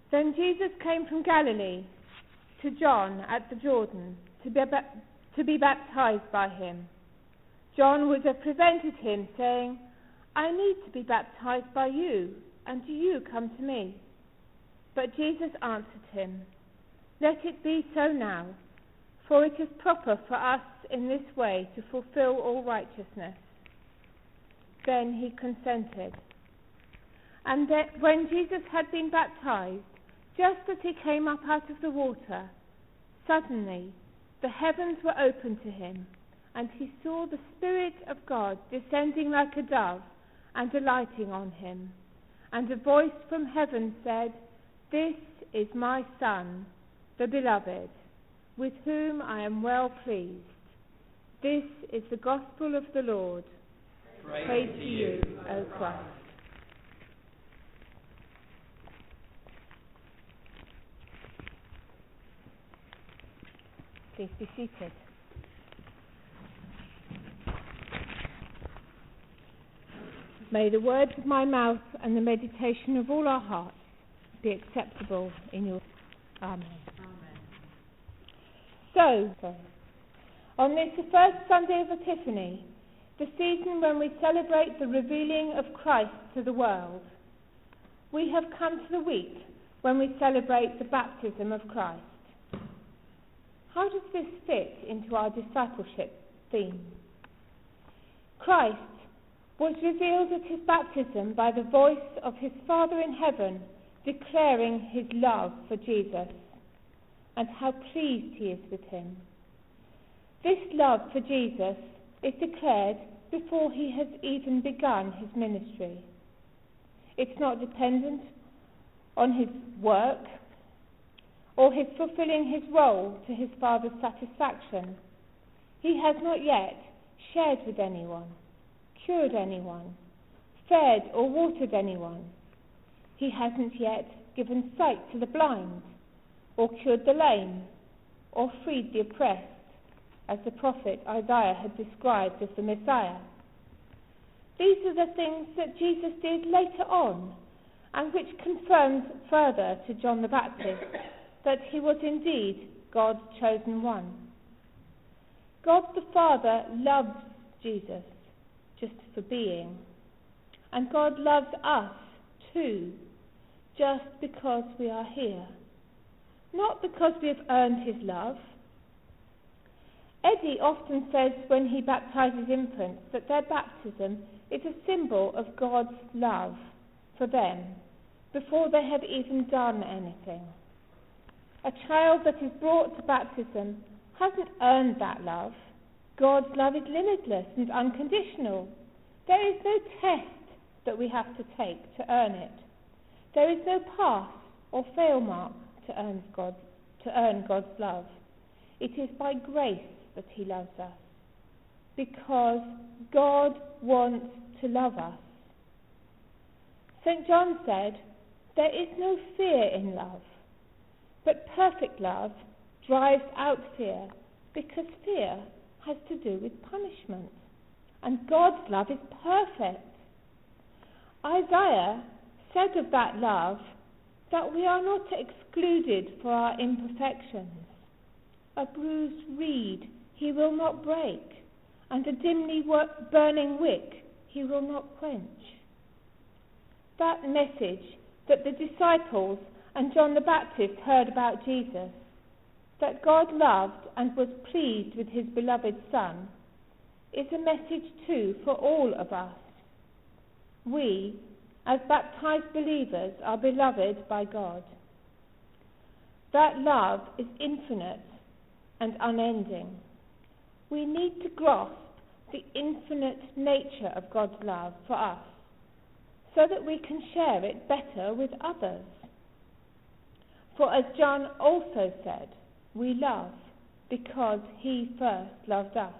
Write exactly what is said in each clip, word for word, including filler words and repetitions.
Then Jesus came from Galilee to John at the Jordan to be, to be baptized by him. John would have prevented him, saying, "I need to be baptized by you, and do you come to me?" But Jesus answered him, "Let it be so now, for it is proper for us in this way to fulfill all righteousness." Then he consented. And that when Jesus had been baptized, just as he came up out of the water, suddenly the heavens were opened to him, and he saw the Spirit of God descending like a dove and alighting on him. And a voice from heaven said, "This is my Son, the Beloved, with whom I am well pleased." This is the gospel of the Lord. Praise, Praise to you, O Christ. Please be seated. May the words of my mouth and the meditation of all our hearts be acceptable in your Amen. Amen. So, so, on this the first Sunday of Epiphany, the season when we celebrate the revealing of Christ to the world, we have come to the week when we celebrate the baptism of Christ. How does this fit into our discipleship theme? Christ was revealed at his baptism by the voice of his Father in heaven declaring his love for Jesus and how pleased he is with him. This love for Jesus is declared before he has even begun his ministry. It's not dependent on his work or his fulfilling his role to his Father's satisfaction. He has not yet shared with anyone, cured anyone, fed or watered anyone. He hasn't yet given sight to the blind, or cured the lame, or freed the oppressed, as the prophet Isaiah had described as the Messiah. These are the things that Jesus did later on, and which confirms further to John the Baptist that he was indeed God's chosen one. God the Father loves Jesus just for being, and God loves us too, just because we are here, not because we have earned his love. Eddie often says when he baptizes infants that their baptism is a symbol of God's love for them before they have even done anything. A child that is brought to baptism hasn't earned that love. God's love is limitless and unconditional. There is no test that we have to take to earn it. There is no pass or fail mark to earn God, to earn God's love. It is by grace that he loves us, because God wants to love us. Saint John said, "There is no fear in love, but perfect love drives out fear, because fear has to do with punishment, and God's love is perfect." Isaiah said of that love that we are not excluded for our imperfections. A bruised reed he will not break, and a dimly burning wick he will not quench. That message that the disciples and John the Baptist heard about Jesus, that God loved and was pleased with his beloved Son, is a message too for all of us. We, as baptized believers, are beloved by God. That love is infinite and unending. We need to grasp the infinite nature of God's love for us so that we can share it better with others. For as John also said, we love because he first loved us.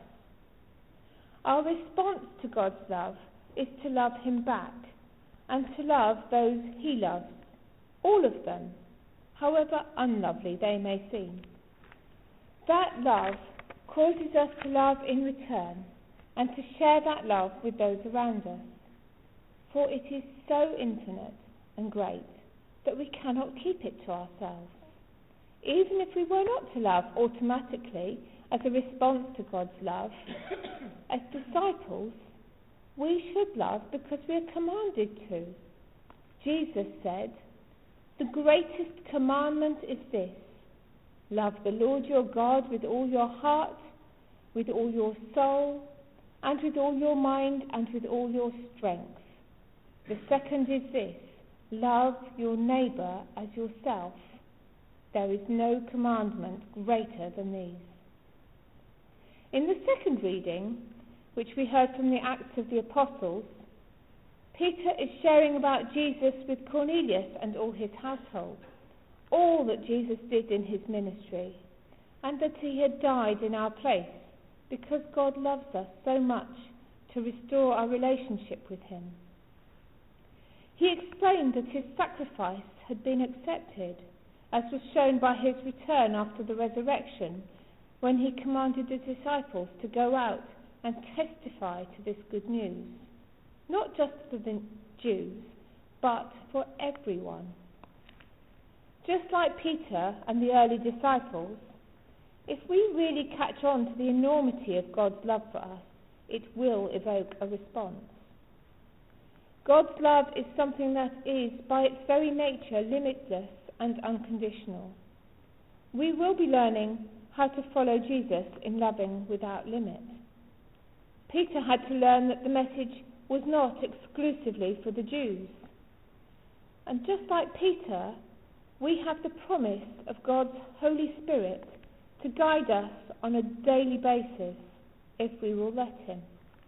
Our response to God's love is to love him back and to love those he loves, all of them, however unlovely they may seem. That love causes us to love in return and to share that love with those around us. For it is so infinite and great that we cannot keep it to ourselves. Even if we were not to love automatically as a response to God's love, as disciples, we should love because we are commanded to. Jesus said, "The greatest commandment is this: love the Lord your God with all your heart, with all your soul, and with all your mind, and with all your strength. The second is this: love your neighbour as yourself. There is no commandment greater than these." In the second reading, which we heard from the Acts of the Apostles, Peter is sharing about Jesus with Cornelius and all his household, all that Jesus did in his ministry, and that he had died in our place because God loves us so much to restore our relationship with him. He explained that his sacrifice had been accepted, as was shown by his return after the resurrection, when he commanded the disciples to go out and testify to this good news, not just for the Jews, but for everyone. Just like Peter and the early disciples, if we really catch on to the enormity of God's love for us, it will evoke a response. God's love is something that is, by its very nature, limitless and unconditional. We will be learning how to follow Jesus in loving without limit. Peter had to learn that the message was not exclusively for the Jews. And just like Peter, we have the promise of God's Holy Spirit to guide us on a daily basis if we will let him.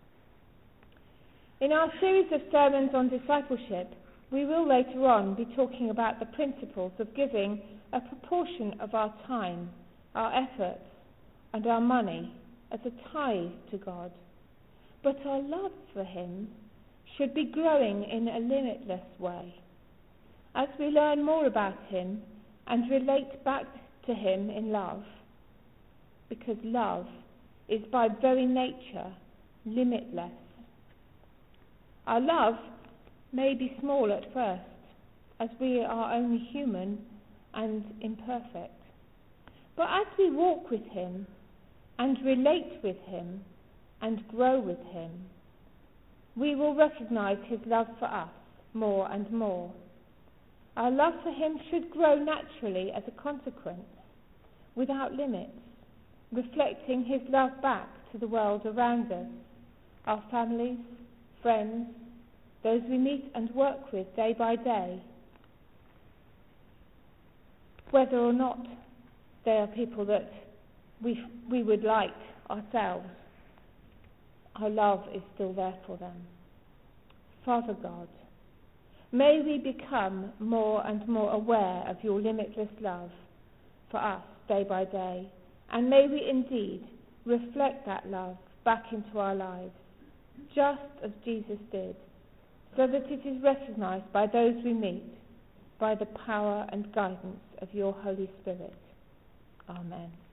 In our series of sermons on discipleship, we will later on be talking about the principles of giving a proportion of our time, our efforts, and our money as a tithe to God. But our love for him should be growing in a limitless way as we learn more about him and relate back to him in love, because love is by very nature limitless. Our love may be small at first, as we are only human and imperfect. But as we walk with him and relate with him and grow with him, we will recognize his love for us more and more. Our love for him should grow naturally as a consequence, without limits, reflecting his love back to the world around us, our families, friends, those we meet and work with day by day, whether or not they are people that we we would like ourselves. Our love is still there for them. Father God, may we become more and more aware of your limitless love for us day by day, and may we indeed reflect that love back into our lives, just as Jesus did, so that it is recognized by those we meet by the power and guidance of your Holy Spirit. Amen.